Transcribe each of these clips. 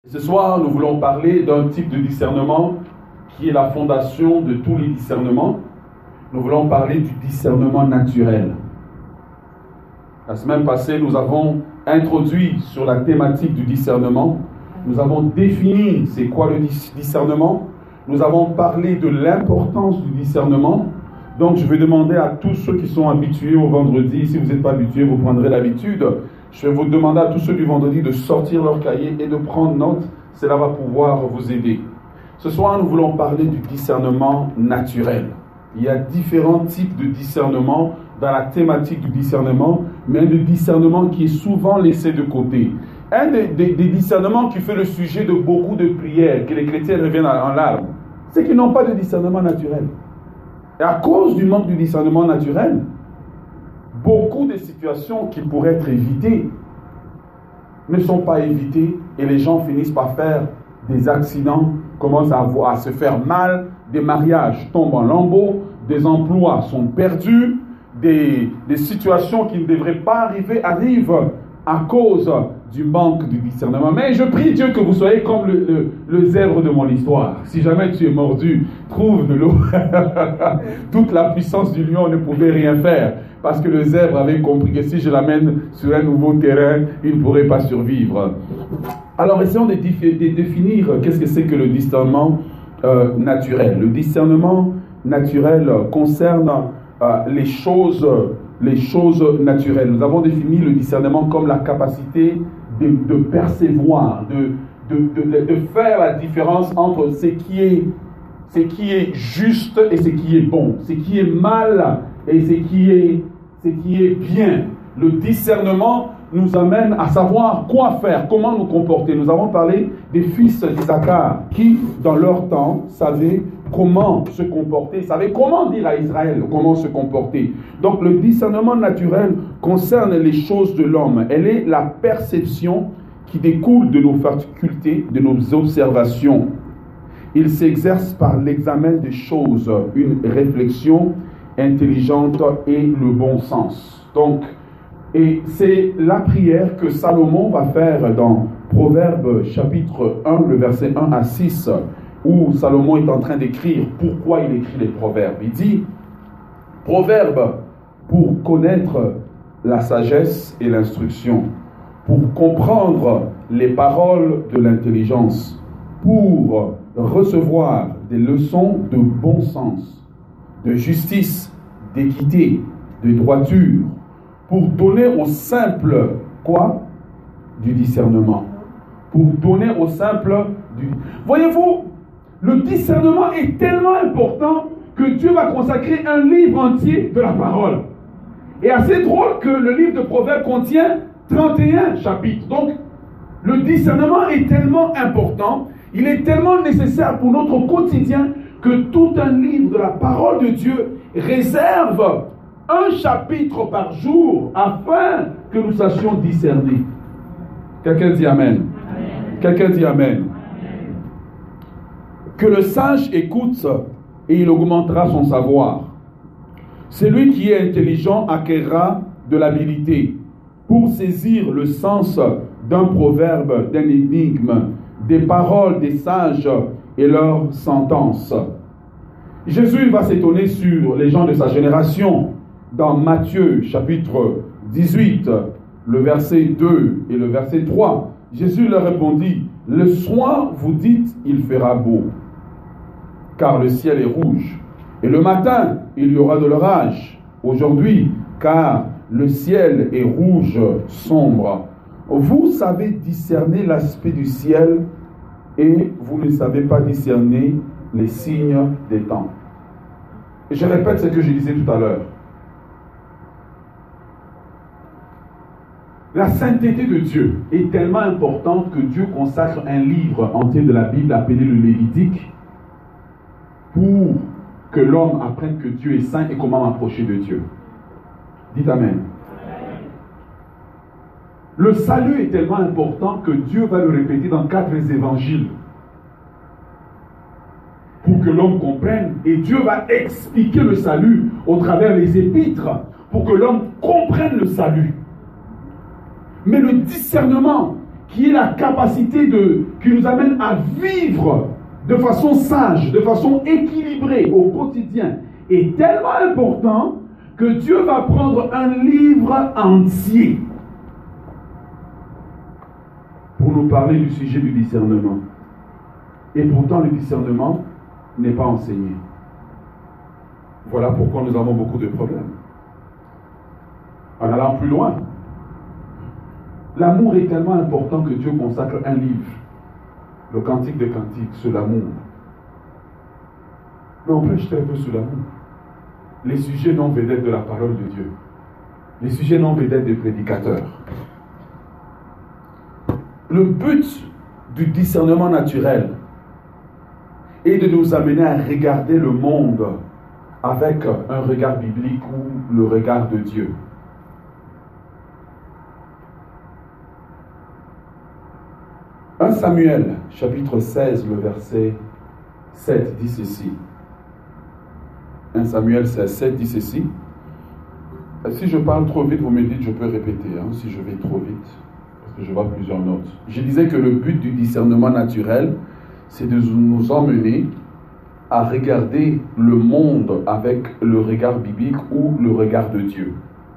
Ce soir, nous voulons parler d'un type de discernement qui est la fondation de tous les discernements. Nous voulons parler du discernement naturel. La semaine passée, nous avons introduit sur la thématique du discernement. Nous avons défini c'est quoi le discernement. Nous avons parlé de l'importance du discernement. Donc, je vais demander à tous ceux qui sont habitués au vendredi, si vous n'êtes pas habitués, vous prendrez l'habitude. Je vais vous demander à tous ceux du vendredi de sortir leur cahier et de prendre note. Cela va pouvoir vous aider. Ce soir, nous voulons parler du discernement naturel. Il y a différents types de discernement dans la thématique du discernement, mais un discernement qui est souvent laissé de côté. Un des discernements qui fait le sujet de beaucoup de prières, que les chrétiens reviennent en larmes, c'est qu'ils n'ont pas de discernement naturel. Et à cause du manque du discernement naturel, beaucoup de situations qui pourraient être évitées ne sont pas évitées et les gens finissent par faire des accidents, commencent à se faire mal, des mariages tombent en lambeaux, des emplois sont perdus, des situations qui ne devraient pas arriver arrivent à cause du manque du discernement. Mais je prie Dieu que vous soyez comme le zèbre de mon histoire. Si jamais tu es mordu, trouve de l'eau. Toute la puissance du lion ne pouvait rien faire. Parce que le zèbre avait compris que si je l'amène sur un nouveau terrain, il ne pourrait pas survivre. Alors essayons de définir qu'est-ce que c'est que le discernement naturel. Le discernement naturel concerne les choses naturelles. Nous avons défini le discernement comme la capacité de percevoir, de faire la différence entre ce qui est juste et ce qui est bon, ce qui est mal et ce qui est bien. Le discernement nous amène à savoir quoi faire, comment nous comporter. Nous avons parlé des fils d'Isaacar qui, dans leur temps, savaient comment se comporter, savaient comment dire à Israël comment se comporter. Donc le discernement naturel concerne les choses de l'homme. Elle est la perception qui découle de nos facultés, de nos observations. Il s'exerce par l'examen des choses, une réflexion intelligente et le bon sens. Donc, et c'est la prière que Salomon va faire dans Proverbes chapitre 1, le verset 1 à 6, où Salomon est en train d'écrire pourquoi il écrit les proverbes. Il dit, proverbe pour connaître la sagesse et l'instruction, pour comprendre les paroles de l'intelligence, pour recevoir des leçons de bon sens, de justice, d'équité, de droiture, pour donner au simple, quoi? Du discernement. Pour donner au simple du... Voyez-vous, le discernement est tellement important que Dieu va consacrer un livre entier de la parole. Et assez drôle que le livre de Proverbes contient 31 chapitres. Donc, le discernement est tellement important, il est tellement nécessaire pour notre quotidien que tout un livre de la parole de Dieu réserve un chapitre par jour afin que nous sachions discerner. Quelqu'un dit Amen. Amen. Quelqu'un dit Amen. Amen. Que le sage écoute et il augmentera son savoir. Celui qui est intelligent acquérera de l'habilité pour saisir le sens d'un proverbe, d'un énigme, des paroles des sages et leurs sentences. Jésus va s'étonner sur les gens de sa génération. Dans Matthieu chapitre 18, le verset 2 et le verset 3, Jésus leur répondit, « Le soir, vous dites, il fera beau, car le ciel est rouge. Et le matin, il y aura de l'orage. Aujourd'hui, car le ciel est rouge sombre. Vous savez discerner l'aspect du ciel et vous ne savez pas discerner les signes des temps. » Et je répète ce que je disais tout à l'heure. La sainteté de Dieu est tellement importante que Dieu consacre un livre entier de la Bible appelé le Lévitique pour que l'homme apprenne que Dieu est saint et comment m'approcher de Dieu. Dites Amen. Le salut est tellement important que Dieu va le répéter dans 4 évangiles pour que l'homme comprenne. Et Dieu va expliquer le salut au travers des épîtres pour que l'homme comprenne le salut. Mais le discernement qui est la capacité qui nous amène à vivre de façon sage, de façon équilibrée au quotidien, est tellement important que Dieu va prendre un livre entier pour nous parler du sujet du discernement. Et pourtant, le discernement n'est pas enseigné. Voilà pourquoi nous avons beaucoup de problèmes. En allant plus loin, l'amour est tellement important que Dieu consacre un livre, le Cantique des Cantiques, sur l'amour. Mais on prêche très peu sur l'amour. Les sujets non vedettes de la parole de Dieu, les sujets non vedettes des prédicateurs. Le but du discernement naturel est de nous amener à regarder le monde avec un regard biblique ou le regard de Dieu. « 1 Samuel, chapitre 16, le verset 7 dit ceci. 1 Samuel 16, 7 dit ceci. Si je parle trop vite, vous me dites, je peux répéter, si je vais trop vite, parce que je vois plusieurs notes. Je disais que le but du discernement naturel, c'est de nous emmener à regarder le monde avec le regard biblique ou le regard de Dieu.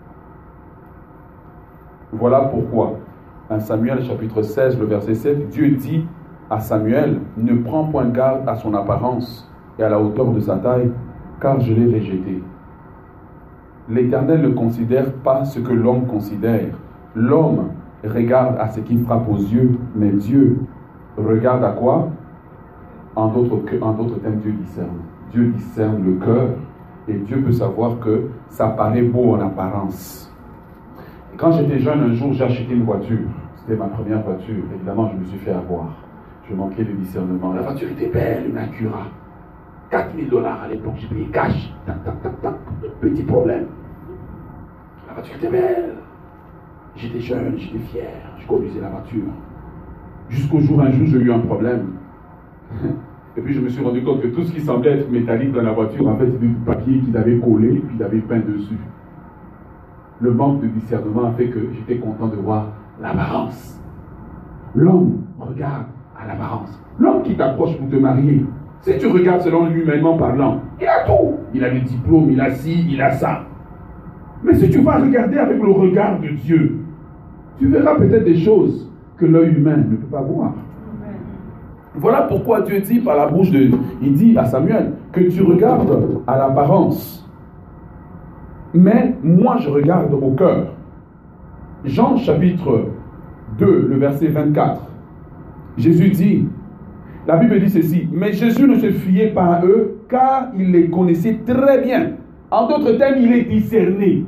Voilà pourquoi. 1 Samuel chapitre 16, le verset 7, Dieu dit à Samuel, ne prends point garde à son apparence et à la hauteur de sa taille, car je l'ai rejeté. L'Éternel ne considère pas ce que l'homme considère. L'homme regarde à ce qui frappe aux yeux, mais Dieu regarde à quoi? En d'autres termes, Dieu discerne. Dieu discerne le cœur et Dieu peut savoir que ça paraît beau en apparence. Quand j'étais jeune, un jour, j'ai acheté une voiture. C'était ma première voiture. Évidemment, je me suis fait avoir. Je manquais de discernement. La voiture était belle, une Acura. $4 000 à l'époque, j'ai payé cash. Tac, tac, tac, tac. Petit problème. La voiture était belle. J'étais jeune, j'étais fier. Je conduisais la voiture. Jusqu'au jour, un jour, j'ai eu un problème. Et puis, je me suis rendu compte que tout ce qui semblait être métallique dans la voiture, en fait, c'était du papier qu'ils avaient collé et puis ils avaient peint dessus. Le manque de discernement a fait que j'étais content de voir l'apparence. L'homme regarde à l'apparence. L'homme qui t'approche pour te marier, si tu regardes selon lui humainement parlant, il a tout. Il a le diplôme, il a ci, il a ça. Mais si tu vas regarder avec le regard de Dieu, tu verras peut-être des choses que l'œil humain ne peut pas voir. Voilà pourquoi Dieu dit par la bouche il dit à Samuel que tu regardes à l'apparence. Mais moi je regarde au cœur. Jean chapitre 2, le verset 24. Jésus dit, la Bible dit ceci, mais Jésus ne se fiait pas à eux car il les connaissait très bien. En d'autres termes, il est discerné.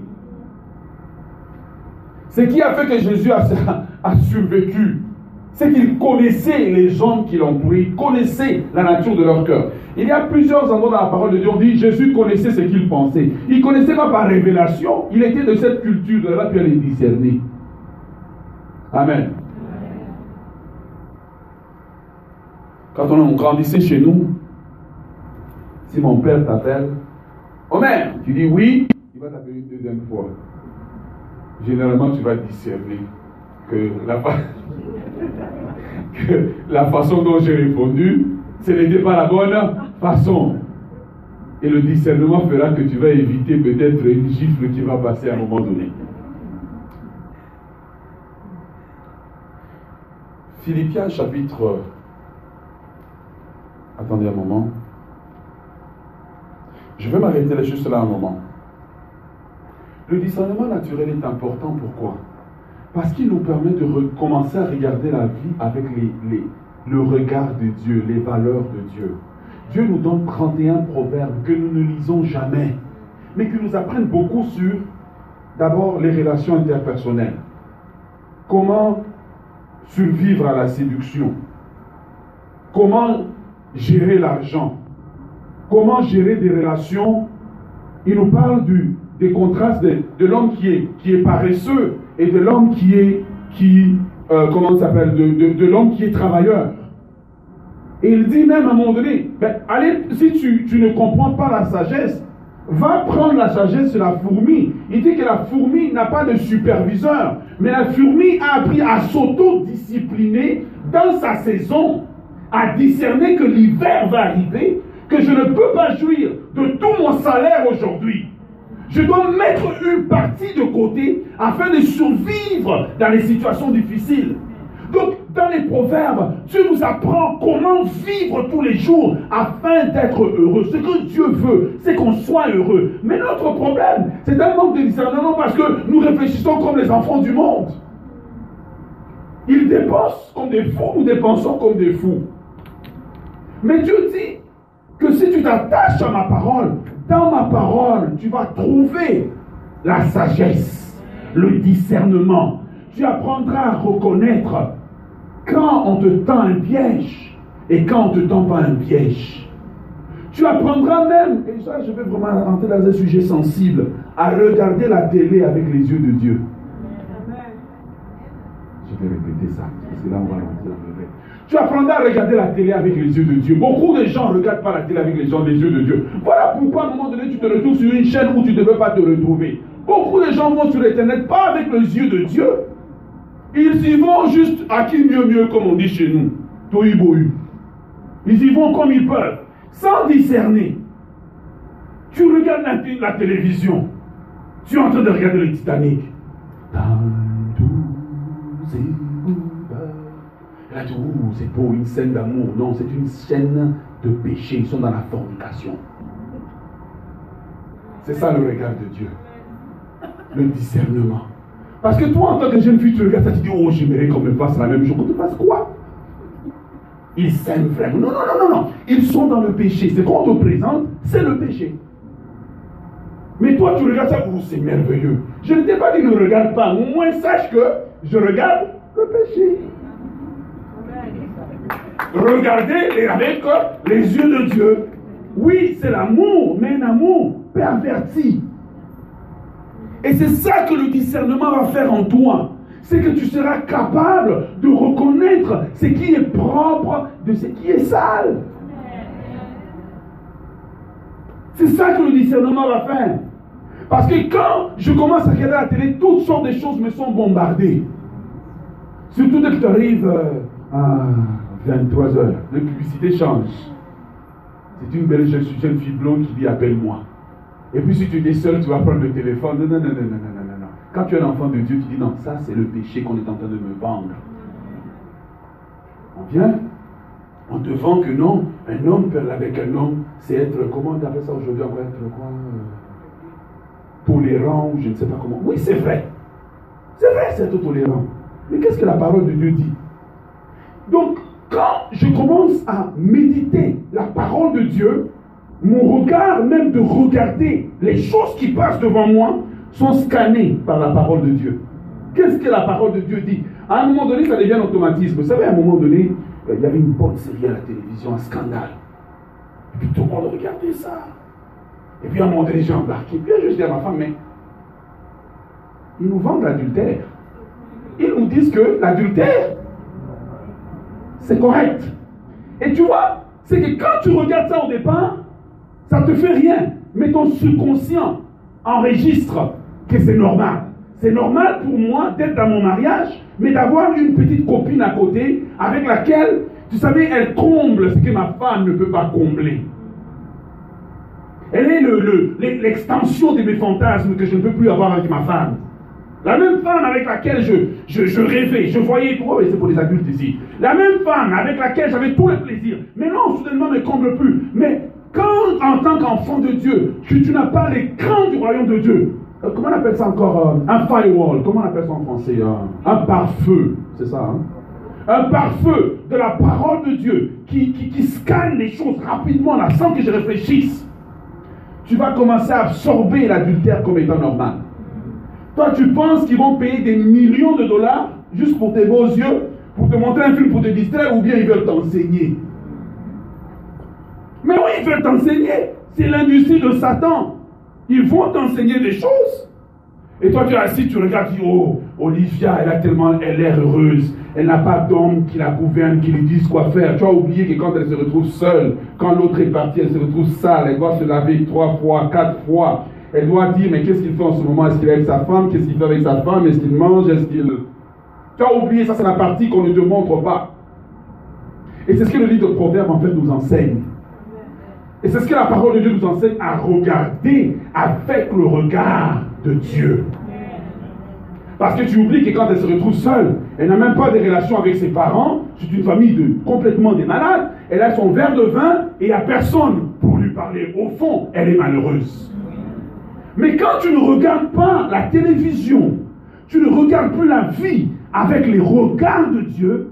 Ce qui a fait que Jésus a survécu, c'est qu'il connaissait les hommes qui l'entouraient, il connaissait la nature de leur cœur. Il y a plusieurs endroits dans la parole de Dieu, on dit Jésus connaissait ce qu'il pensait. Il ne connaissait pas par révélation, il était de cette culture de là, puis il est discerné. Amen. Quand on grandissait chez nous, si mon père t'appelle, Omer, tu dis oui, il va t'appeler une deuxième fois. Généralement, tu vas discerner que la façon dont j'ai répondu, ce n'était pas la bonne façon. Et le discernement fera que tu vas éviter peut-être une gifle qui va passer à un moment donné. Philippiens chapitre... Attendez un moment. Je vais m'arrêter là juste là un moment. Le discernement naturel est important. Pourquoi? Parce qu'il nous permet de commencer à regarder la vie avec le regard de Dieu, les valeurs de Dieu. Dieu nous donne 31 proverbes que nous ne lisons jamais, mais qui nous apprennent beaucoup sur, d'abord, les relations interpersonnelles. Comment survivre à la séduction. Comment gérer l'argent. Comment gérer des relations. Il nous parle des contrastes de l'homme qui est paresseux et de l'homme comment ça s'appelle, de l'homme qui est travailleur. Et il dit même à un moment donné, allez, si tu ne comprends pas la sagesse, Va prendre la sagesse de la fourmi. Il dit que la fourmi n'a pas de superviseur, mais la fourmi a appris à s'auto-discipliner dans sa saison, à discerner que l'hiver va arriver, que je ne peux pas jouir de tout mon salaire aujourd'hui. Je dois mettre une partie de côté afin de survivre dans les situations difficiles. Donc, dans les proverbes, Dieu nous apprend comment vivre tous les jours afin d'être heureux. Ce que Dieu veut, c'est qu'on soit heureux. Mais notre problème, c'est un manque de discernement parce que nous réfléchissons comme les enfants du monde. Ils dépensent comme des fous, nous dépensons comme des fous. Mais Dieu dit que si tu t'attaches à ma parole, dans ma parole, tu vas trouver la sagesse, le discernement. Tu apprendras à reconnaître quand on te tend un piège et quand on ne te tend pas un piège. Tu apprendras même, et ça je vais vraiment rentrer dans un sujet sensible, à regarder la télé avec les yeux de Dieu. Je vais répéter ça, parce que là on va rentrer dans le vrai. Tu apprendras à regarder la télé avec les yeux de Dieu. Beaucoup de gens ne regardent pas la télé avec les yeux de Dieu. Voilà pourquoi à un moment donné tu te retrouves sur une chaîne où tu ne veux pas te retrouver. Beaucoup de gens vont sur l'internet pas avec les yeux de Dieu. Ils y vont juste à qui mieux comme on dit chez nous. Tohu bohu. Ils y vont comme ils peuvent, sans discerner. Tu regardes la télévision. Tu es en train de regarder le Titanic. Là, c'est pour une scène d'amour. Non, c'est une scène de péché. Ils sont dans la fornication. C'est ça le regard de Dieu. Le discernement. Parce que toi, en tant que jeune fille, tu regardes ça, tu dis, oh, j'aimerais qu'on me fasse la même chose. Qu'on te fasse quoi? Ils s'aiment vraiment. Non. Ils sont dans le péché. C'est qu'on te présente, c'est le péché. Mais toi, tu regardes ça, oh, c'est merveilleux. Je ne t'ai pas dit, ne regarde pas. Au moins, sache que je regarde le péché. Regardez avec les yeux de Dieu. Oui, c'est l'amour, mais un amour perverti. Et c'est ça que le discernement va faire en toi. C'est que tu seras capable de reconnaître ce qui est propre de ce qui est sale. C'est ça que le discernement va faire. Parce que quand je commence à regarder la télé, toutes sortes de choses me sont bombardées. Surtout dès que tu arrives à 23h, la publicité change. C'est une belle jeune fille blonde qui dit appelle-moi. Et puis si tu es seul, tu vas prendre le téléphone. Non. Quand tu es un enfant de Dieu, tu dis non, ça c'est le péché qu'on est en train de me vendre. On vient, on te vend que non, un homme avec un homme, c'est être, comment on appelle ça aujourd'hui, on va être quoi, tolérant, je ne sais pas comment. Oui, c'est vrai. C'est vrai, c'est être tolérant. Mais qu'est-ce que la parole de Dieu dit? Donc, quand je commence à méditer la parole de Dieu, mon regard, même de regarder les choses qui passent devant moi, sont scannés par la parole de Dieu. Qu'est-ce que la parole de Dieu dit? À un moment donné, ça devient un automatisme. Vous savez, à un moment donné, il y avait une bonne série à la télévision, un scandale. Et puis tout le monde regardait ça. Et puis à un moment donné, j'ai embarqué. Puis je dis à ma femme, mais ils nous vendent l'adultère. Ils nous disent que l'adultère, c'est correct. Et tu vois, c'est que quand tu regardes ça au départ, ça ne te fait rien. Mais ton subconscient enregistre que c'est normal. C'est normal pour moi d'être dans mon mariage, mais d'avoir une petite copine à côté avec laquelle, tu savais, elle comble ce que ma femme ne peut pas combler. Elle est l'extension de mes fantasmes que je ne peux plus avoir avec ma femme. La même femme avec laquelle je rêvais, je voyais, oh, c'est pour les adultes ici. La même femme avec laquelle j'avais tout le plaisir. Mais non, soudainement, ne comble plus. Mais quand, en tant qu'enfant de Dieu, tu n'as pas l'écran du royaume de Dieu, comment on appelle ça encore? Un firewall, comment on appelle ça en français? Un pare-feu, c'est ça, hein? Un pare-feu de la parole de Dieu qui scanne les choses rapidement là, sans que je réfléchisse. Tu vas commencer à absorber l'adultère comme étant normal. Toi, tu penses qu'ils vont payer des millions de dollars juste pour tes beaux yeux, pour te montrer un film, pour te distraire, ou bien ils veulent t'enseigner? Mais oui, ils veulent t'enseigner. C'est l'industrie de Satan. Ils vont t'enseigner des choses. Et toi, tu es assis, tu regardes, tu dis, oh, Olivia, elle est heureuse. Elle n'a pas d'homme qui la gouverne, qui lui dise quoi faire. Tu as oublié que quand elle se retrouve seule, quand l'autre est parti, elle se retrouve sale. Elle doit se laver 3 fois, 4 fois. Elle doit dire, mais qu'est-ce qu'il fait en ce moment? Est-ce qu'il est avec sa femme? Qu'est-ce qu'il fait avec sa femme? Est-ce qu'il mange? Est-ce qu'il... Tu as oublié, ça c'est la partie qu'on ne te montre pas. Et c'est ce que le livre de Proverbes en fait nous enseigne. Et c'est ce que la parole de Dieu nous enseigne à regarder avec le regard de Dieu. Parce que tu oublies que quand elle se retrouve seule, elle n'a même pas de relation avec ses parents, c'est une famille complètement des malades, elle a son verre de vin et il n'y a personne pour lui parler. Au fond, elle est malheureuse. Mais quand tu ne regardes pas la télévision, tu ne regardes plus la vie avec les regards de Dieu,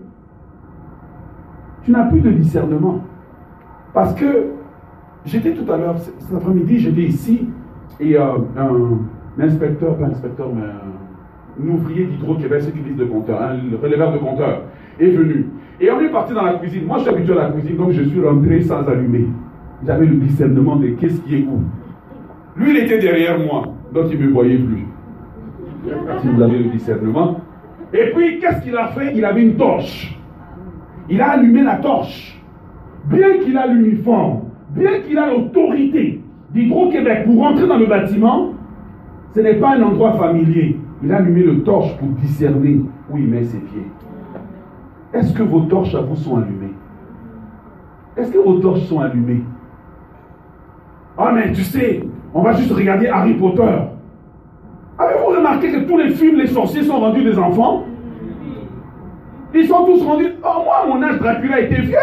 tu n'as plus de discernement. Parce que j'étais tout à l'heure, cet après-midi, j'étais ici et un inspecteur, pas inspecteur, mais un ouvrier d'Hydro-Québec, c'est une liste de compteurs, un releveur de compteurs, est venu. Et on est parti dans la cuisine. Moi, je suis habitué à la cuisine, donc je suis rentré sans allumer. J'avais le discernement de qu'est-ce qui est où. Lui, il était derrière moi, donc il ne me voyait plus. Si vous avez le discernement. Et puis, qu'est-ce qu'il a fait? Il avait une torche. Il a allumé la torche. Bien qu'il a l'uniforme, bien qu'il a l'autorité d'Hydro-Québec pour rentrer dans le bâtiment, ce n'est pas un endroit familier. Il a allumé le torche pour discerner où il met ses pieds. Est-ce que vos torches à vous sont allumées? Est-ce que vos torches sont allumées? Ah mais tu sais, on va juste regarder Harry Potter. Avez-vous remarqué que tous les films, les sorciers sont rendus des enfants? Ils sont tous rendus... Oh moi, mon âge, Dracula était vieux.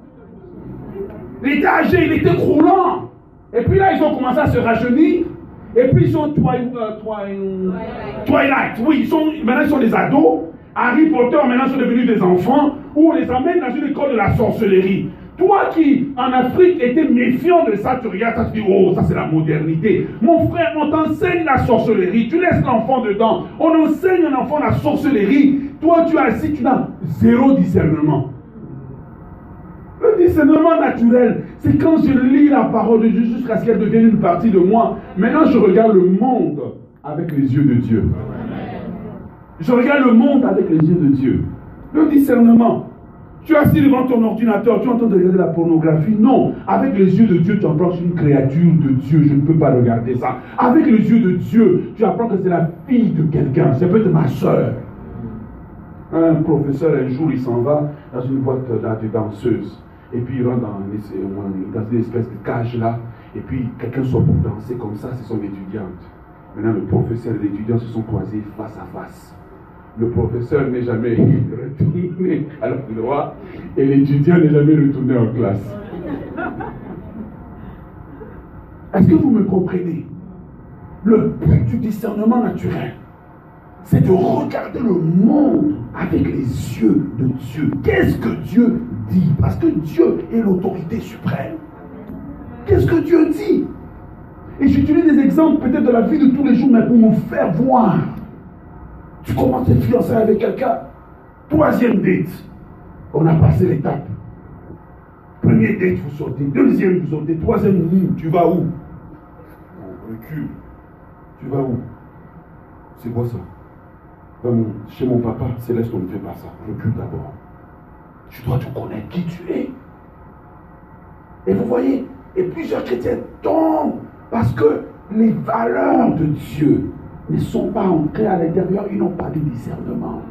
Il était âgé, il était croulant. Et puis là, ils ont commencé à se rajeunir. Et puis ils sont Twilight. Oui, maintenant ils sont des ados. Harry Potter, maintenant, sont devenus des enfants. Où on les amène dans une école de la sorcellerie. Toi qui, en Afrique, étais méfiant de ça, tu regardes ça, tu dis, oh, ça c'est la modernité. Mon frère, on t'enseigne la sorcellerie. Tu laisses l'enfant dedans. On enseigne un enfant la sorcellerie. Toi, tu es assis, tu n'as zéro discernement. Le discernement naturel, c'est quand je lis la parole de Dieu jusqu'à ce qu'elle devienne une partie de moi. Maintenant, je regarde le monde avec les yeux de Dieu. Je regarde le monde avec les yeux de Dieu. Le discernement. Tu es assis devant ton ordinateur, tu es en train de regarder la pornographie. Non, avec les yeux de Dieu, tu apprends que c'est une créature de Dieu. Je ne peux pas regarder ça. Avec les yeux de Dieu, tu apprends que c'est la fille de quelqu'un. C'est peut-être ma soeur. Un professeur, un jour, il s'en va dans une boîte de danseuses. Et puis il rentre dans une espèce de cage là. Et puis quelqu'un sort pour danser comme ça, c'est son étudiante. Maintenant, le professeur et l'étudiant se sont croisés face à face. Le professeur n'est jamais retourné à l'endroit et l'étudiant n'est jamais retourné en classe. Est-ce que vous me comprenez? Le but du discernement naturel, c'est de regarder le monde avec les yeux de Dieu. Qu'est-ce que Dieu dit? Parce que Dieu est l'autorité suprême. Qu'est-ce que Dieu dit? Et j'utilise des exemples peut-être de la vie de tous les jours, mais pour nous faire voir. Tu commences à te fiancer avec quelqu'un. 3e date. On a passé l'étape. 1er date, vous sortez. 2e, vous sortez. 3e, tu vas où? On recule. Tu vas où? C'est quoi ça? Chez mon papa, Céleste, on ne fait pas ça. Recule d'abord. Tu dois te connaître qui tu es. Et vous voyez, et plusieurs chrétiens tombent parce que les valeurs de Dieu ne sont pas ancrées à l'intérieur, ils n'ont pas de discernement.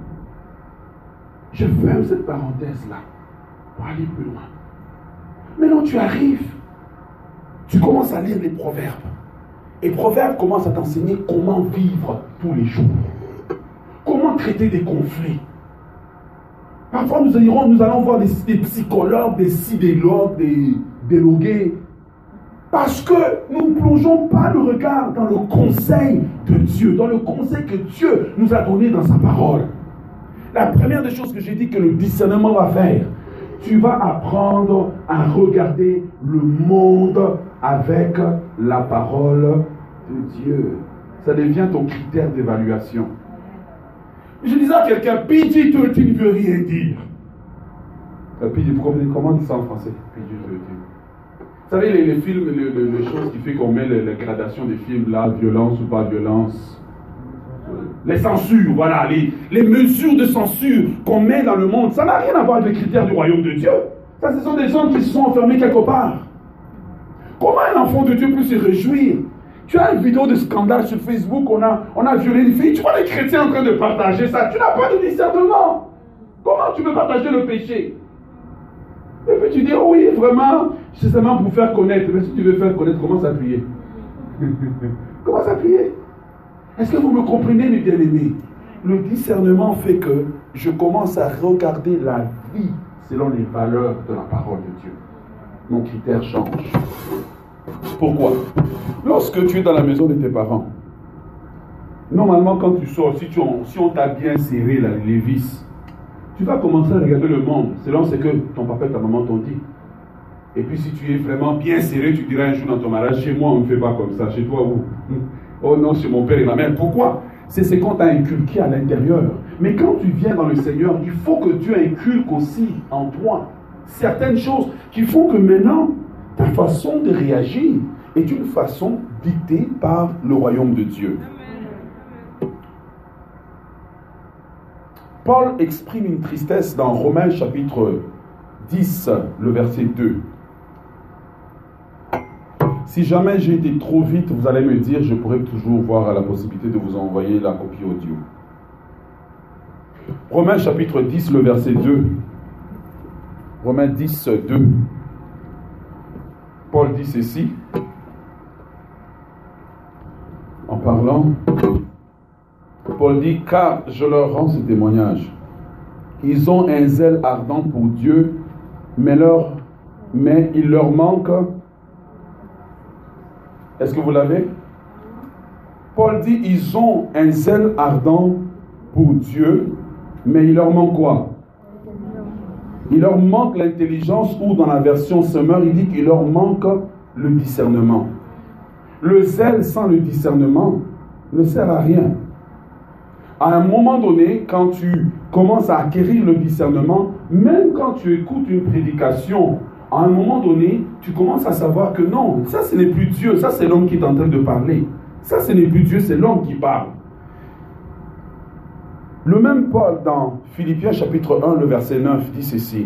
Je ferme cette parenthèse-là pour aller plus loin. Maintenant, tu arrives, tu commences à lire les proverbes. Et Proverbes commence à t'enseigner comment vivre tous les jours. Comment traiter des conflits. Parfois, nous allons voir des psychologues, des sidéologues, des délogués. Parce que nous ne plongeons pas le regard dans le conseil de Dieu, dans le conseil que Dieu nous a donné dans sa parole. La première des choses que j'ai dit que le discernement va faire, tu vas apprendre à regarder le monde avec la parole de Dieu. Ça devient ton critère d'évaluation. Je disais à quelqu'un, PG-13 ne veut rien dire. Comment on dit ça en français? PG-13. Vous savez, les films, les choses qui font qu'on met la gradation des films là, violence ou pas violence, Les censures, voilà, les mesures de censure qu'on met dans le monde, ça n'a rien à voir avec les critères du royaume de Dieu. Ça, ce sont des hommes qui se sont enfermés quelque part. Comment un enfant de Dieu peut se réjouir? Tu as une vidéo de scandale sur Facebook, on a violé une fille, tu vois les chrétiens en train de partager ça, tu n'as pas de discernement. Comment tu peux partager le péché? Et puis tu dis, oh oui, vraiment, c'est seulement pour faire connaître. Mais si tu veux faire connaître, commence à prier. Commence à prier. Est-ce que vous me comprenez, mes bien-aimés? Le discernement fait que je commence à regarder la vie selon les valeurs de la parole de Dieu. Mon critère change. Pourquoi? Lorsque tu es dans la maison de tes parents, normalement quand tu sors, si on t'a bien serré les vis, tu vas commencer à regarder le monde selon ce que ton papa et ta maman t'ont dit. Et puis si tu es vraiment bien serré, tu diras un jour dans ton mariage, chez moi on ne fait pas comme ça, chez toi où? Oh non, chez mon père et ma mère. Pourquoi? C'est ce qu'on t'a inculqué à l'intérieur. Mais quand tu viens dans le Seigneur, il faut que Dieu inculque aussi en toi certaines choses qui font que maintenant, ta façon de réagir est une façon dictée par le royaume de Dieu. Paul exprime une tristesse dans Romains chapitre 10, le verset 2. Si jamais j'ai été trop vite, vous allez me dire, je pourrais toujours voir la possibilité de vous envoyer la copie audio. Romains chapitre 10, le verset 2. Romains 10, 2. Paul dit ceci, en parlant, Paul dit, car je leur rends ce témoignage. Ils ont un zèle ardent pour Dieu, mais il leur manque. Est-ce que vous l'avez? Paul dit, ils ont un zèle ardent pour Dieu, mais il leur manque quoi? Il leur manque l'intelligence, ou dans la version Semeur, il dit qu'il leur manque le discernement. Le zèle sans le discernement ne sert à rien. À un moment donné, quand tu commences à acquérir le discernement, même quand tu écoutes une prédication, à un moment donné, tu commences à savoir que non, ça ce n'est plus Dieu, ça c'est l'homme qui est en train de parler. Ça ce n'est plus Dieu, c'est l'homme qui parle. Le même Paul dans Philippiens chapitre 1, le verset 9 dit ceci.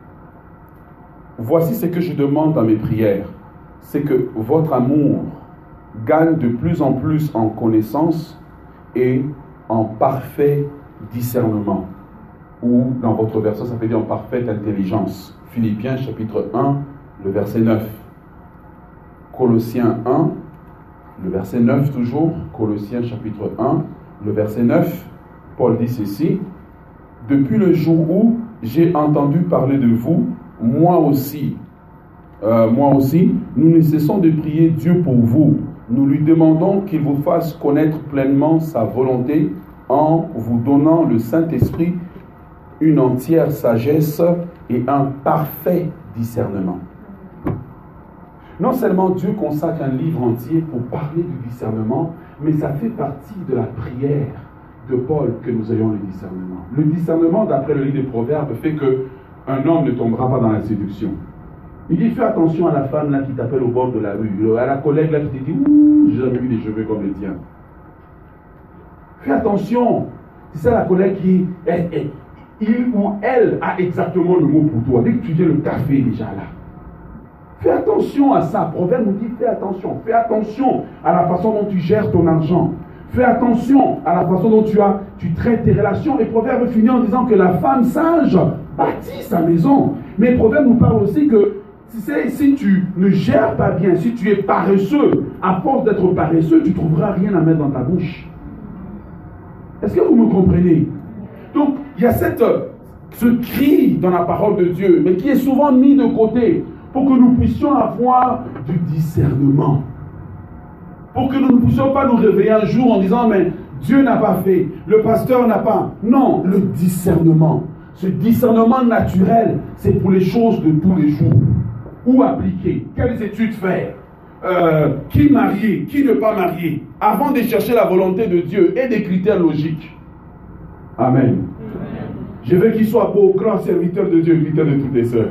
Voici ce que je demande dans mes prières, c'est que votre amour gagne de plus en plus en connaissance et en parfait discernement. Ou dans votre version, ça veut dire en parfaite intelligence. Philippiens chapitre 1, le verset 9. Colossiens 1, le verset 9 toujours. Colossiens chapitre 1, le verset 9. Paul dit ceci. Depuis le jour où j'ai entendu parler de vous, moi aussi, nous ne cessons de prier Dieu pour vous. Nous lui demandons qu'il vous fasse connaître pleinement sa volonté en vous donnant le Saint-Esprit, une entière sagesse et un parfait discernement. Non seulement Dieu consacre un livre entier pour parler du discernement, mais ça fait partie de la prière de Paul que nous ayons le discernement. Le discernement, d'après le livre des Proverbes, fait qu'un homme ne tombera pas dans la séduction. Il dit, fais attention à la femme là qui t'appelle au bord de la rue, à la collègue là qui te dit, ouh, j'ai jamais vu des cheveux comme les tiens. Fais attention. C'est ça la collègue qui, il ou elle a exactement le mot pour toi. Dès que tu viens le café déjà là. Fais attention à ça. Proverbe nous dit, fais attention. Fais attention à la façon dont tu gères ton argent. Fais attention à la façon dont tu traites tes relations. Et Proverbe finit en disant que la femme sage bâtit sa maison. Mais Proverbe nous parle aussi que si tu ne gères pas bien, si tu es paresseux, à force d'être paresseux, tu ne trouveras rien à mettre dans ta bouche. Est-ce que vous me comprenez? Donc, il y a ce cri dans la parole de Dieu, mais qui est souvent mis de côté pour que nous puissions avoir du discernement. Pour que nous ne puissions pas nous réveiller un jour en disant, mais Dieu n'a pas fait, le pasteur n'a pas. Non, le discernement. Ce discernement naturel, c'est pour les choses de tous les jours. Où appliquer? Quelles études faire? Qui marier? Qui ne pas marier? Avant de chercher la volonté de Dieu et des critères logiques. Amen. Amen. Je veux qu'il soit beau, grand serviteur de Dieu, critère de toutes les sœurs.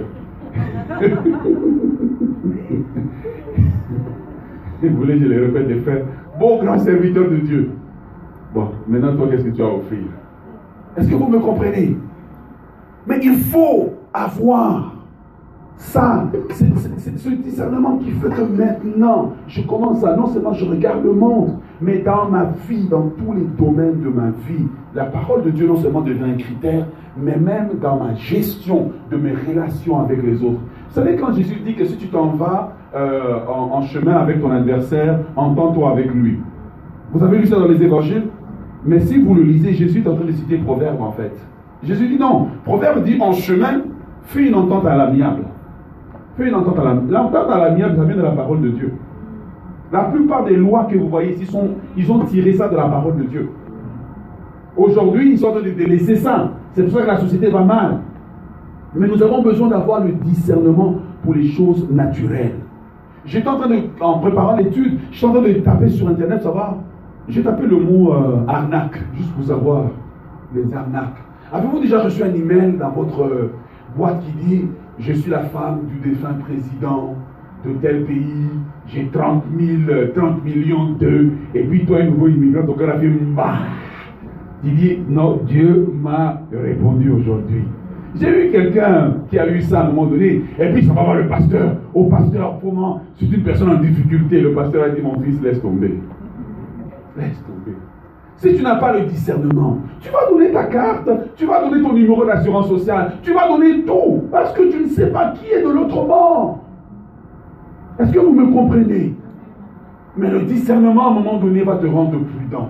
Vous voulez, je le répète, des frères. Beau, grand serviteur de Dieu. Bon, maintenant, toi, qu'est-ce que tu as à offrir? Est-ce que vous me comprenez? Mais il faut avoir ça, c'est ce discernement qui fait que maintenant, je commence à, non seulement je regarde le monde, mais dans ma vie, dans tous les domaines de ma vie, la parole de Dieu non seulement devient un critère, mais même dans ma gestion de mes relations avec les autres. Vous savez, quand Jésus dit que si tu t'en vas en chemin avec ton adversaire, entends-toi avec lui. Vous avez lu ça dans les évangiles? Mais si vous le lisez, Jésus est en train de citer Proverbe en fait. Jésus dit non. Proverbe dit en chemin, fais une entente à l'amiable. Fais une entente à l'amiable. L'entente à l'amiable, ça vient de la parole de Dieu. La plupart des lois que vous voyez ici, ils ont tiré ça de la parole de Dieu. Aujourd'hui, ils sont en train de délaisser ça. C'est pour ça que la société va mal. Mais nous avons besoin d'avoir le discernement pour les choses naturelles. J'étais en train de, en préparant l'étude, je suis en train de taper sur Internet, ça va. J'ai tapé le mot arnaque, juste pour savoir les arnaques. Avez-vous déjà reçu un email dans votre boîte qui dit « Je suis la femme du défunt président de tel pays, j'ai 30 millions d'eux, et puis toi, un nouveau immigrant, ton cœur a fait « Bah !» Il dit « Non, Dieu m'a répondu aujourd'hui. » J'ai eu quelqu'un qui a eu ça à un moment donné, et puis ça va voir le pasteur. Au pasteur, comment? C'est une personne en difficulté. Le pasteur a dit « Mon fils, laisse tomber. » Laisse tomber. Si tu n'as pas le discernement, tu vas donner ta carte, tu vas donner ton numéro d'assurance sociale, tu vas donner tout, parce que tu ne sais pas qui est de l'autre bord. Est-ce que vous me comprenez? Mais le discernement, à un moment donné, va te rendre prudent.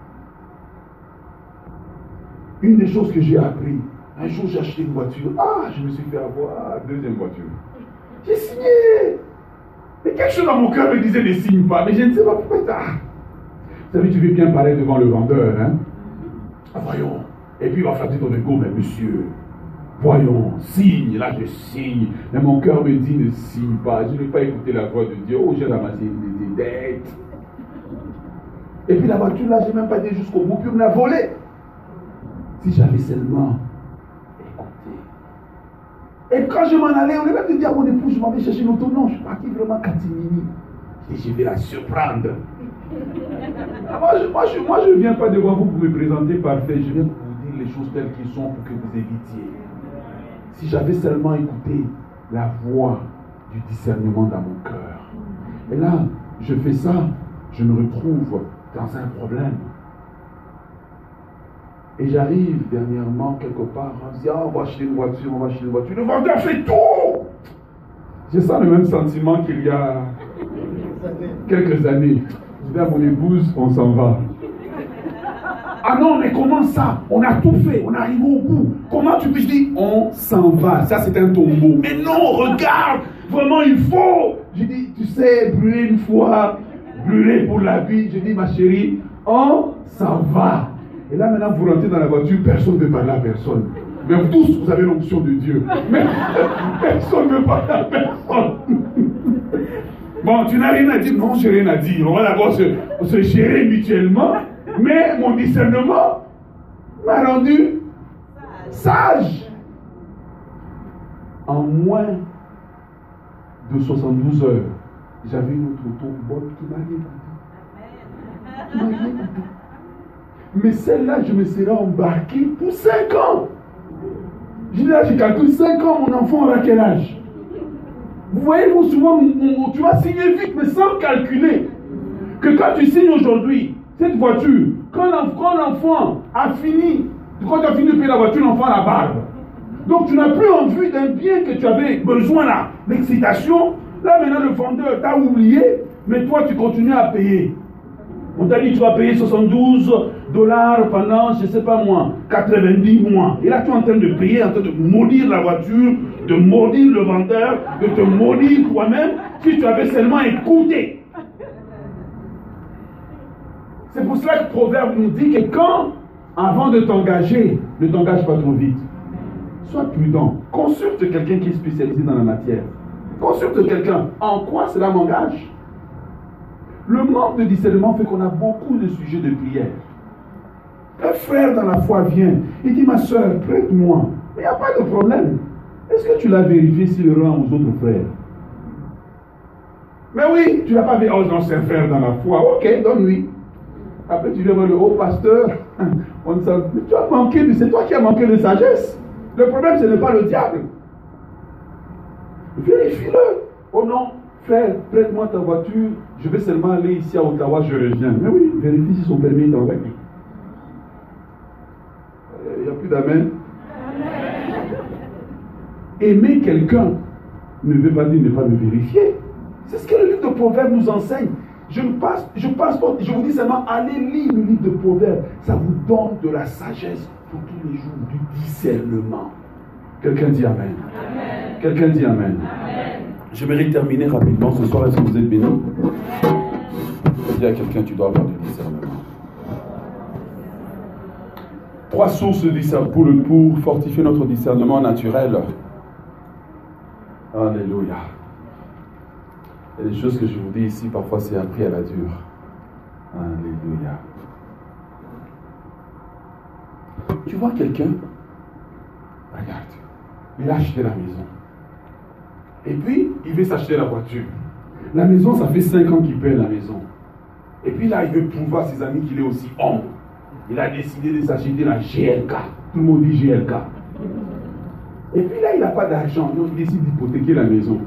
Une des choses que j'ai appris, un jour j'ai acheté une voiture, je me suis fait avoir, deuxième voiture. J'ai signé. Mais quelque chose dans mon cœur me disait ne signe pas, mais je ne sais pas pourquoi. Vous savez, tu veux bien parler devant le vendeur, hein? Voyons. Et puis il va flatter ton ego, mais monsieur, voyons, signe, là je signe. Mais mon cœur me dit ne signe pas. Je ne vais pas écouter la voix de Dieu. Oh, j'ai ramassé des dettes. Et puis la voiture, là, je n'ai même pas été jusqu'au bout, puis on me l'a volée. Si j'avais seulement écouté. Et quand je m'en allais, on est même de dire à mon époux, je m'en vais chercher une auto. Non, je suis parti vraiment catimini. Et je vais la surprendre. Moi, je ne viens pas devant vous pour me présenter parfait. Je viens pour vous dire les choses telles qu'elles sont pour que vous évitiez. Si j'avais seulement écouté la voix du discernement dans mon cœur. Et là, je fais ça, je me retrouve dans un problème. Et j'arrive dernièrement quelque part, on me dit, on va acheter une voiture, on va acheter une voiture. Le vendeur fait tout. J'ai ça le même sentiment qu'il y a quelques années. Je dis à mon épouse, on s'en va. Ah non, mais comment ça? On a tout fait, on arrive au bout. Comment tu peux dire, on s'en va? Ça, c'est un tombeau. Mais non, regarde, vraiment, il faut. J'ai dit, tu sais, brûler une fois, brûler pour la vie. J'ai dit, ma chérie, on s'en va. Et là, maintenant, vous rentrez dans la voiture, personne ne veut parler à personne. Mais vous tous, vous avez l'onction de Dieu. Mais personne ne veut parler à personne. Bon, tu n'as rien à dire. Non, j'ai rien à dire. On va d'abord se gérer mutuellement. Mais mon discernement m'a rendu sage. En moins de 72 heures, j'avais une autre auto bonne qui m'a rien dit. Mais celle-là, je me serais embarqué pour 5 ans. Je dis là, j'ai calculé 5 ans, mon enfant aura quel âge? Vous voyez, vous, souvent, tu vas signer vite, mais sans calculer. Que quand tu signes aujourd'hui, cette voiture, quand l'enfant a fini, quand tu as fini de payer la voiture, l'enfant a la barbe. Donc tu n'as plus envie d'un bien que tu avais besoin là, l'excitation. Là maintenant le vendeur t'a oublié, mais toi tu continues à payer. On t'a dit tu vas payer $72 pendant, je ne sais pas moi, 90 mois. Et là tu es en train de payer, en train de maudire la voiture, de maudire le vendeur, de te maudire toi-même, si tu avais seulement écouté. C'est pour cela que le Proverbe nous dit que quand, avant de t'engager, ne t'engage pas trop vite. Sois prudent. Consulte quelqu'un qui est spécialisé dans la matière. Consulte quelqu'un. En quoi cela m'engage? Le manque de discernement fait qu'on a beaucoup de sujets de prière. Un frère dans la foi vient. Il dit, ma soeur, prête-moi. Mais il n'y a pas de problème. Est-ce que tu l'as vérifié s'il rend aux autres frères? Mais oui, tu n'as pas vérifié. Oh non, c'est un frère dans la foi. Ok, donne-lui. Après, tu viens voir le haut pasteur. Tu as manqué c'est toi qui as manqué de sagesse. Le problème, ce n'est pas le diable. Vérifie-le. Oh non, frère, prête-moi ta voiture. Je vais seulement aller ici à Ottawa, je reviens. Mais oui, vérifie si son permis est en règle. Il n'y a plus d'amen. Aimer quelqu'un ne veut pas dire ne pas le vérifier. C'est ce que le livre de Proverbes nous enseigne. Je vous dis seulement, allez lire le livre de Proverbes. Ça vous donne de la sagesse pour tous les jours, du discernement. Quelqu'un dit Amen. Amen. Quelqu'un dit Amen. Amen. J'aimerais terminer rapidement ce soir. Est-ce que vous êtes bénis? Je dis à quelqu'un, tu dois avoir du discernement. 3 sources de discernement pour fortifier notre discernement naturel. Alléluia. Il y a des choses que je vous dis ici, parfois c'est appris à la dure. Alléluia. Tu vois quelqu'un, regarde, il a acheté la maison. Et puis, il veut s'acheter la voiture. La maison, ça fait 5 ans qu'il paie la maison. Et puis là, il veut prouver à ses amis qu'il est aussi homme. Il a décidé de s'acheter la GLK. Tout le monde dit GLK. Et puis là, il n'a pas d'argent. Donc, il décide d'hypothéquer la maison.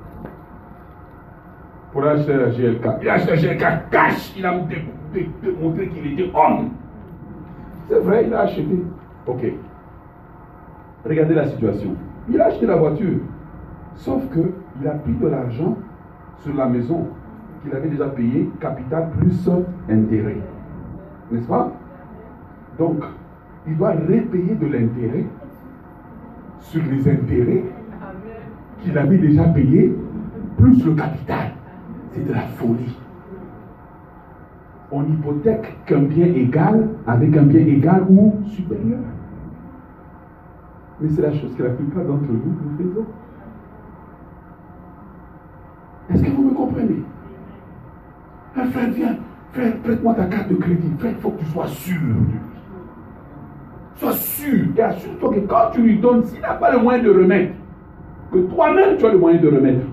Pour acheter la GLK. Il a acheté la GLK cash. Il a montré qu'il était homme. C'est vrai, il a acheté. Ok. Regardez la situation. Il a acheté la voiture. Sauf qu'il a pris de l'argent sur la maison qu'il avait déjà payé, capital plus intérêt. N'est-ce pas? Donc, il doit repayer de l'intérêt sur les intérêts qu'il avait déjà payés, plus le capital. C'est de la folie. On hypothèque qu'un bien égal avec un bien égal ou supérieur. Mais c'est la chose que la plupart d'entre nous faisons. Est-ce que vous me comprenez? Un frère, viens, frère, prête-moi ta carte de crédit. Frère, il faut que tu sois sûr de lui. Sois sûr et assure-toi que quand tu lui donnes, s'il n'a pas le moyen de remettre, que toi-même tu as le moyen de remettre.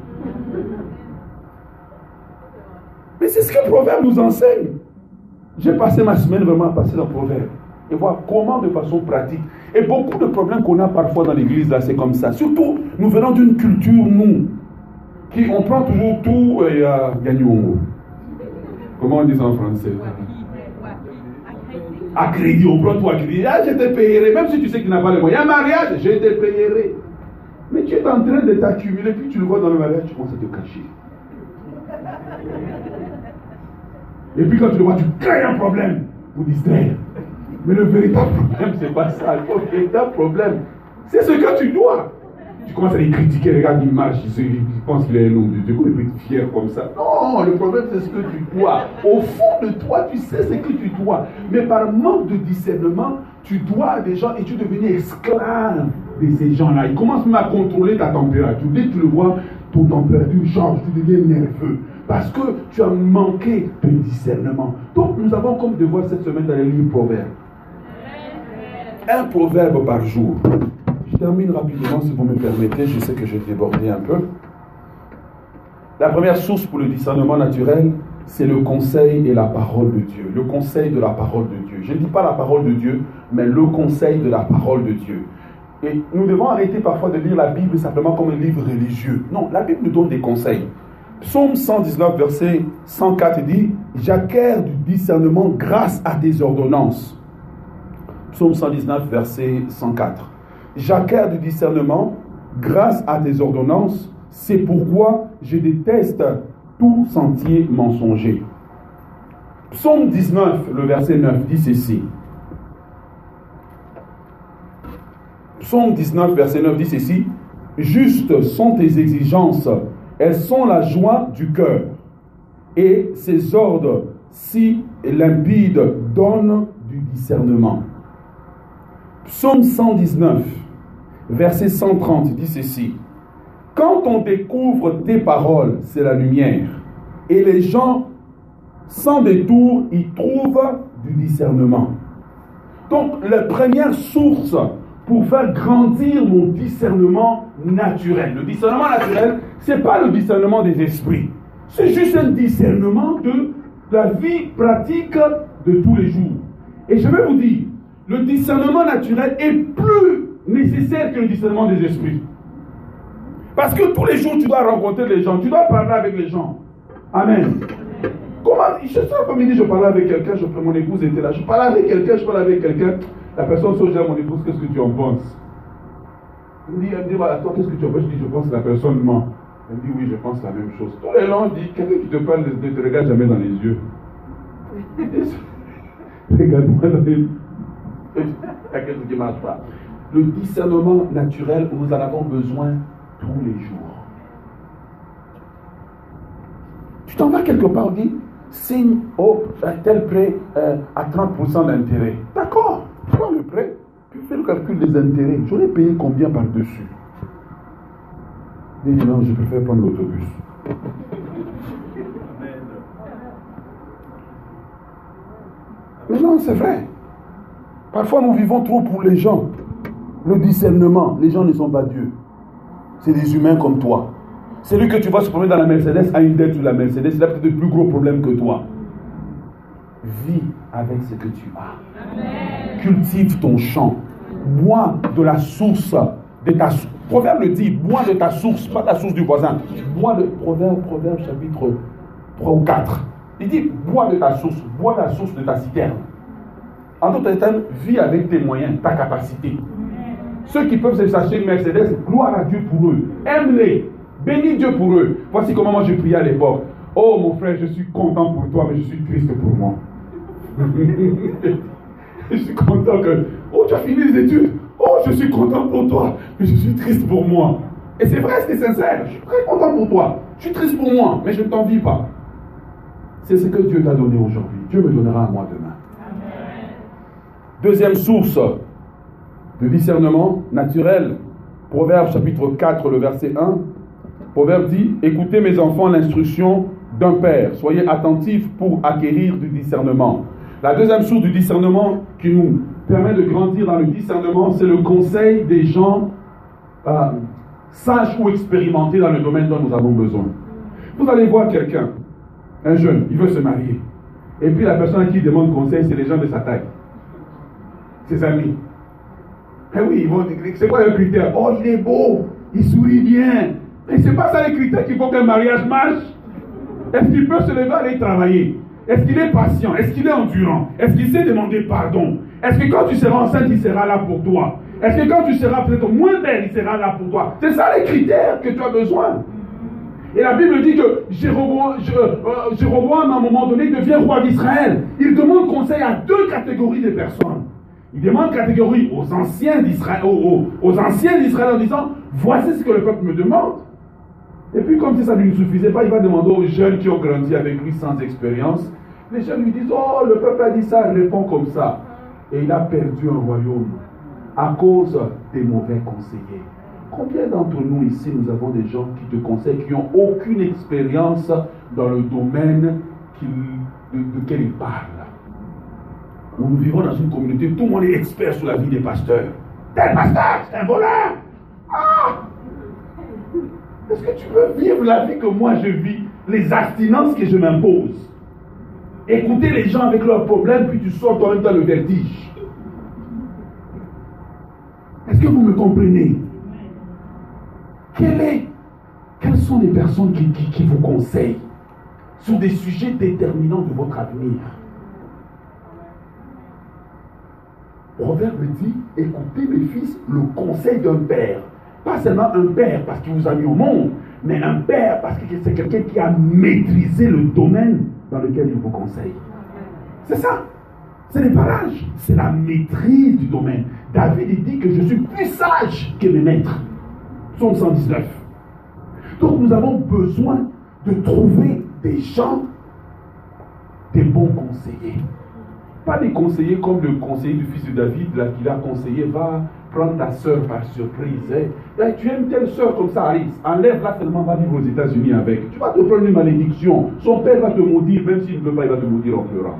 Mais c'est ce que le Proverbe nous enseigne. J'ai passé ma semaine vraiment à passer dans le Proverbe et voir comment de façon pratique. Et beaucoup de problèmes qu'on a parfois dans l'église, là, c'est comme ça. Surtout, nous venons d'une culture, nous, qui on prend toujours tout et gagnons. Comment on dit ça en français? À crédit, on prend tout à crédit. Ah, je te payerai, même si tu sais que tu n'as pas les moyens. Un mariage, je te payerai. Mais tu es en train de t'accumuler, puis tu le vois dans le mariage, tu commences à te cacher. Et puis quand tu le vois, tu crées un problème pour distraire. Mais le véritable problème, c'est pas ça. Le véritable problème, c'est ce que tu dois. Tu commences à les critiquer, regarde, il marche, il pense qu'il est un homme de Dieu, il peut être fier comme ça. Non, le problème, c'est ce que tu dois. Au fond de toi, tu sais ce que tu dois. Mais par manque de discernement, tu dois à des gens et tu deviens esclave de ces gens-là. Ils commencent même à contrôler ta température. Dès que tu le vois, ton température change, tu deviens nerveux. Parce que tu as manqué de discernement. Donc, nous avons comme devoir cette semaine d'aller lire Proverbe. Un proverbe par jour. Je termine rapidement si vous me permettez. Je sais que je vais déborder un peu. La première source pour le discernement naturel, c'est le conseil et la parole de Dieu. Le conseil de la parole de Dieu. Je ne dis pas la parole de Dieu, mais le conseil de la parole de Dieu. Et nous devons arrêter parfois de lire la Bible simplement comme un livre religieux. Non, la Bible nous donne des conseils. Psaume 119, verset 104 dit « J'acquiers du discernement grâce à tes ordonnances. » Psaume 119, verset 104. « J'acquiers du discernement grâce à tes ordonnances. C'est pourquoi je déteste tout sentier mensonger. » Psaume 19, le verset 9 dit ceci. Psaume 19, verset 9 dit ceci. « Justes sont tes exigences. Elles sont la joie du cœur, et ces ordres si limpides donnent du discernement. » Psaume 119, verset 130 dit ceci. « Quand on découvre tes paroles, c'est la lumière, et les gens sans détour y trouvent du discernement. » Donc, la première source pour faire grandir mon discernement naturel. Le discernement naturel, ce n'est pas le discernement des esprits. C'est juste un discernement de la vie pratique de tous les jours. Et je vais vous dire, le discernement naturel est plus nécessaire que le discernement des esprits. Parce que tous les jours, tu dois rencontrer les gens, tu dois parler avec les gens. Amen. Comment, je sais pas, je parlais avec quelqu'un, mon épouse était là, je parlais avec quelqu'un, la personne se dit à mon épouse, qu'est-ce que tu en penses? Elle me dit, voilà, toi, qu'est-ce que tu en penses? Je dis, je pense que la personne ment. Elle me dit, oui, je pense la même chose. Tout le long, dit, quelqu'un qui te parle ne te regarde jamais dans les yeux. Regarde-moi dans les yeux. Il y a quelque chose qui ne marche pas. Le discernement naturel, nous en avons besoin tous les jours. Tu t'en vas quelque part, dis, signe tel prêt à 30% d'intérêt. D'accord, prends le prêt, puis fais le calcul des intérêts. J'aurais payé combien par-dessus? Dis non, je préfère prendre l'autobus. Mais non, c'est vrai. Parfois, nous vivons trop pour les gens. Le discernement, les gens ne sont pas Dieu. C'est des humains comme toi. Celui que tu vas se promener dans la Mercedes a une dette sur la Mercedes. Il a peut-être de plus gros problèmes que toi. Vis avec ce que tu as. Amen. Cultive ton champ. Bois de la source de ta source. Proverbe le dit, bois de ta source, pas ta source du voisin. Bois de Proverbe chapitre 3 ou 4. Il dit, bois de ta source de ta citerne. En d'autres termes, vis avec tes moyens, ta capacité. Ceux qui peuvent s'acheter une Mercedes, gloire à Dieu pour eux. Aime-les. Bénis Dieu pour eux. Voici comment moi je priais à l'époque. Oh mon frère, je suis content pour toi, mais je suis triste pour moi. Je suis content que... Oh, tu as fini les études. Oh, je suis content pour toi, mais je suis triste pour moi. Et c'est vrai, c'est sincère. Je suis très content pour toi. Je suis triste pour moi, mais je ne t'envie pas. C'est ce que Dieu t'a donné aujourd'hui. Dieu me donnera à moi demain. Amen. Deuxième source de discernement naturel. Proverbe chapitre 4, le verset 1. Proverbe dit, écoutez mes enfants l'instruction d'un père. Soyez attentifs pour acquérir du discernement. La deuxième source du discernement qui nous permet de grandir dans le discernement, c'est le conseil des gens sages ou expérimentés dans le domaine dont nous avons besoin. Vous allez voir quelqu'un, un jeune, il veut se marier. Et puis la personne à qui il demande conseil, c'est les gens de sa taille. Ses amis. Eh oui, ils vont dire, c'est quoi le critère? Oh, il est beau, il sourit bien. Et c'est pas ça les critères qui font qu'un mariage marche. Est-ce qu'il peut se lever et aller travailler? Est-ce qu'il est patient? Est-ce qu'il est endurant? Est-ce qu'il sait demander pardon? Est-ce que quand tu seras enceinte, il sera là pour toi? Est-ce que quand tu seras peut-être moins belle, il sera là pour toi? C'est ça les critères que tu as besoin. Et la Bible dit que Jéroboam, à un moment donné, devient roi d'Israël. Il demande conseil à deux catégories de personnes. Il demande catégorie aux anciens d'Israël, aux anciens d'Israël en disant, voici ce que le peuple me demande. Et puis comme si ça ne lui suffisait pas, il va demander aux jeunes qui ont grandi avec lui sans expérience. Les jeunes lui disent, oh, le peuple a dit ça, réponds comme ça. Et il a perdu un royaume à cause des mauvais conseillers. Combien d'entre nous ici, nous avons des gens qui te conseillent, qui n'ont aucune expérience dans le domaine de ils parlent? Nous vivons dans une communauté, tout le monde est expert sur la vie des pasteurs. Tel pasteur, c'est un voleur. Ah! Est-ce que tu veux vivre la vie que moi je vis, les abstinences que je m'impose? Écouter les gens avec leurs problèmes, puis tu sors toi-même dans le vertige. Est-ce que vous me comprenez? Quelles sont les personnes qui vous conseillent sur des sujets déterminants de votre avenir? Proverbe dit, écoutez mes fils, le conseil d'un père. Pas seulement un père parce qu'il vous a mis au monde, mais un père parce que c'est quelqu'un qui a maîtrisé le domaine dans lequel il vous conseille. C'est ça. Ce n'est pas l'âge, c'est la maîtrise du domaine. David il dit que je suis plus sage que mes maîtres. Psaume 119. Donc nous avons besoin de trouver des gens, des bons conseillers. Pas des conseillers comme le conseiller du fils de David, là, qui l'a conseillé, va prendre ta soeur par surprise. Là, tu aimes telle soeur comme ça, Alice, enlève-la seulement, va vivre aux États-Unis avec. Tu vas te prendre une malédiction. Son père va te maudire, même s'il ne veut pas, il va te maudire en pleurant.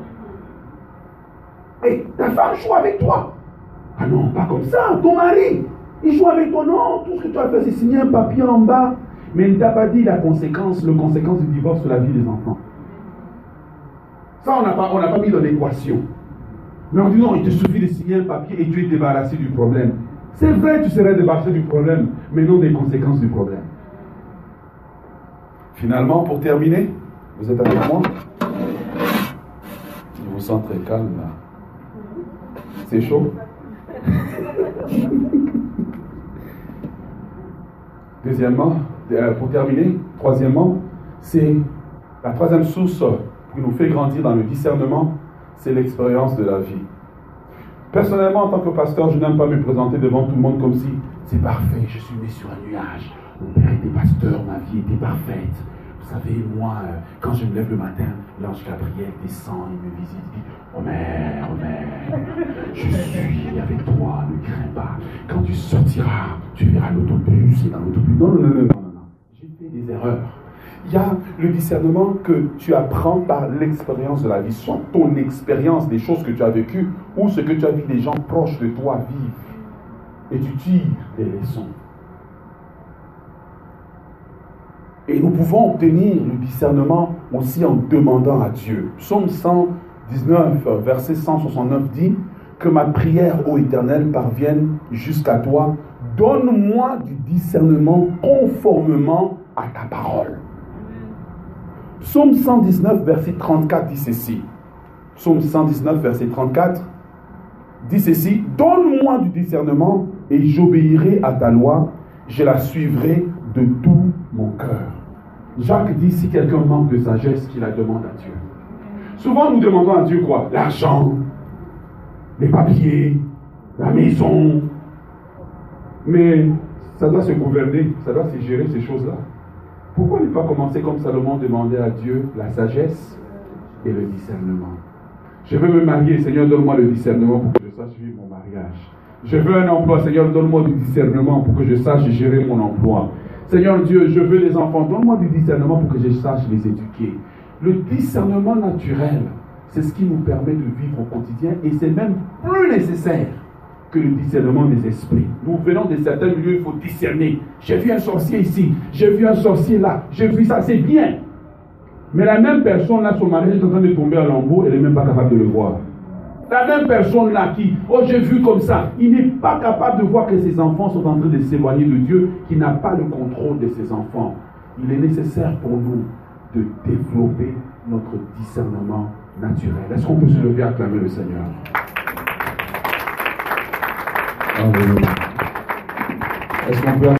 Et ta femme joue avec toi. Ah non, pas comme ça. Ton mari, il joue avec toi. Non, tout ce que tu as fait, c'est signer un papier en bas. Mais il ne t'a pas dit la conséquence, le conséquence du divorce sur la vie des enfants. Ça, on n'a pas mis dans l'équation. Mais on dit non, il te suffit de signer un papier et tu es débarrassé du problème. C'est vrai, tu serais débarrassé du problème, mais non des conséquences du problème. Finalement, pour terminer, vous êtes avec moi? Je vous sens très calme là. C'est chaud? Deuxièmement, pour terminer, troisièmement, c'est la troisième source qui nous fait grandir dans le discernement, c'est l'expérience de la vie. Personnellement, en tant que pasteur, je n'aime pas me présenter devant tout le monde comme si c'est parfait, je suis né sur un nuage. Mon père était pasteur, ma vie était parfaite. Vous savez, moi, quand je me lève le matin, l'ange Gabriel descend, il me visite, il dit Omer, je suis avec toi, ne crains pas. Quand tu sortiras, tu verras l'autobus, et dans l'autobus. Non. J'ai fait des erreurs. Il y a le discernement que tu apprends par l'expérience de la vie, soit ton expérience des choses que tu as vécues, ou ce que tu as vu des gens proches de toi vivre. Et tu tires des leçons. Et nous pouvons obtenir le discernement aussi en demandant à Dieu. Psaume 119, verset 169 dit que ma prière, ô Éternel, parvienne jusqu'à toi. Donne-moi du discernement conformément à ta parole. Psaume 119, verset 34 dit ceci. Psaume 119, verset 34 dit ceci. Donne-moi du discernement et j'obéirai à ta loi. Je la suivrai de tout mon cœur. Jacques dit, si quelqu'un manque de sagesse, qu'il la demande à Dieu. Souvent, nous demandons à Dieu quoi? L'argent, les papiers, la maison. Mais ça doit se gouverner, ça doit se gérer ces choses-là. Pourquoi ne pas commencer comme Salomon demandait à Dieu la sagesse et le discernement? Je veux me marier, Seigneur, donne-moi le discernement pour que je sache vivre mon mariage. Je veux un emploi, Seigneur, donne-moi du discernement pour que je sache gérer mon emploi. Seigneur Dieu, je veux des enfants, donne-moi du discernement pour que je sache les éduquer. Le discernement naturel, c'est ce qui nous permet de vivre au quotidien et c'est même plus nécessaire que le discernement des esprits. Nous venons de certains milieux, il faut discerner. J'ai vu un sorcier ici, j'ai vu un sorcier là, j'ai vu ça, c'est bien. Mais la même personne là, son mari est en train de tomber à lambeau, elle n'est même pas capable de le voir. La même personne là qui, oh j'ai vu comme ça, il n'est pas capable de voir que ses enfants sont en train de s'éloigner de Dieu, qui n'a pas le contrôle de ses enfants. Il est nécessaire pour nous de développer notre discernement naturel. Est-ce qu'on peut se lever et acclamer le Seigneur? Est-ce qu'on peut